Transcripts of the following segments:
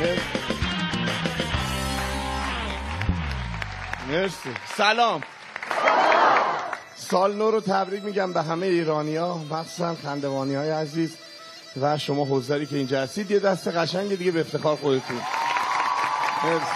مرسی. سلام. سال نو رو تبریک میگم به همه ایرانی‌ها، مخصوصا خندوانی‌های عزیز و شما حضاری که اینجا هستید. یه دست قشنگ دیگه به افتخار خودتون. مرسی.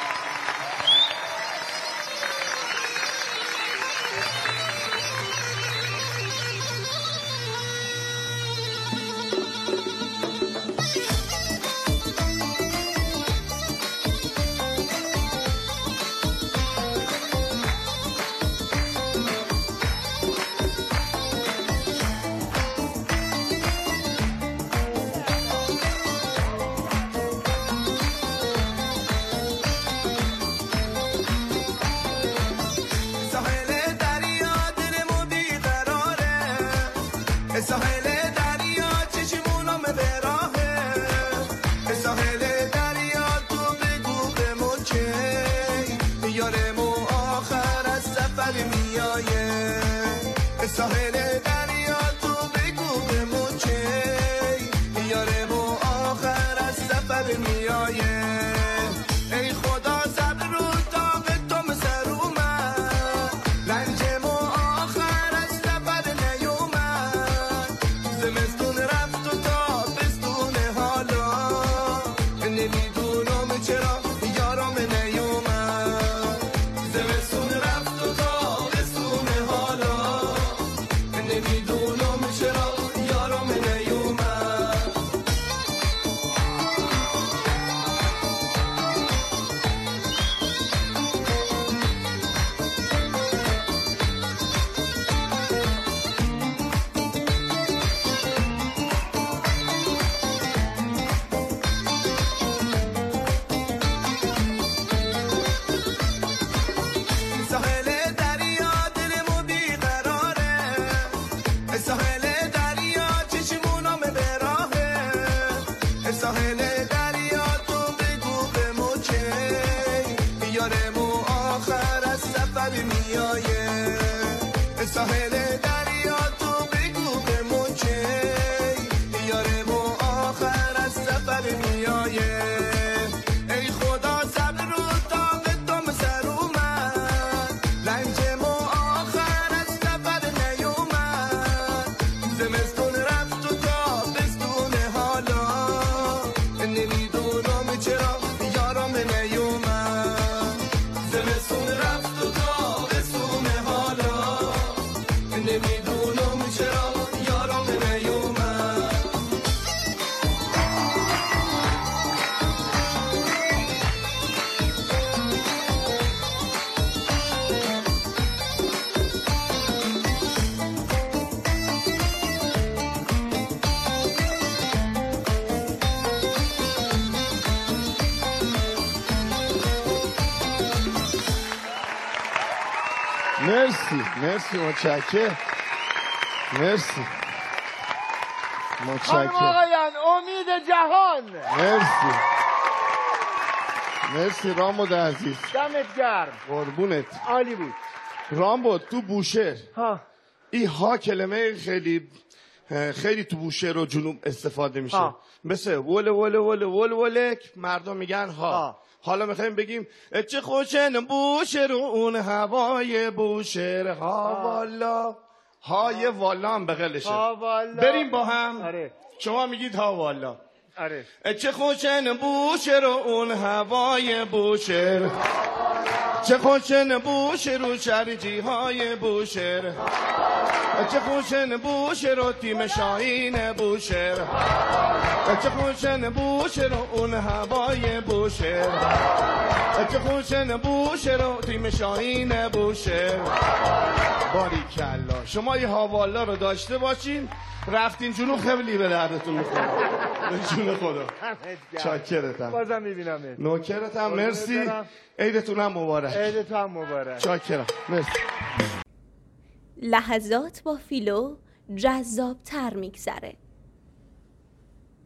مرسی متشکرم. مرسی خانم آقایان، امید جهان. مرسی رامبد عزیز، دمت گرم. قربونت. عالی بود. رامبد تو بوشهر این ها کلمه خیلی تو بوشهر و جنوب استفاده میشه. مثل وله وله وله وله وله مردم میگن ها. حالا میخوایم بگیم چه خوشن بوشهر اون هوای بوشهر ها والا. های والا هم بغلشه. بریم با هم. آره. شما میگید ها والا. آره. چه خوشن بوشهر اون هوای بوشهر، چه خوشن بوشهر و شرجی های بوشهر، چه خوشن بوشهر و تیم شاهین بوشهر، چه خوشن بوشهر و اون هوای بوشهر، چه خوشن بوشهر و تیم شاهین بوشهر. باریکلا. شما یه هاوالا رو داشته باشین، رفتین جنوب خیلی به دردتون میخوره. به جون خدا. چاکرتم. بازم میبینم. نوکرتم. مرسی. عیدتون هم مبارک. عیدتون هم مبارک. چاکرم. مرسی. لحظات با فیلو جذاب تر میگذره.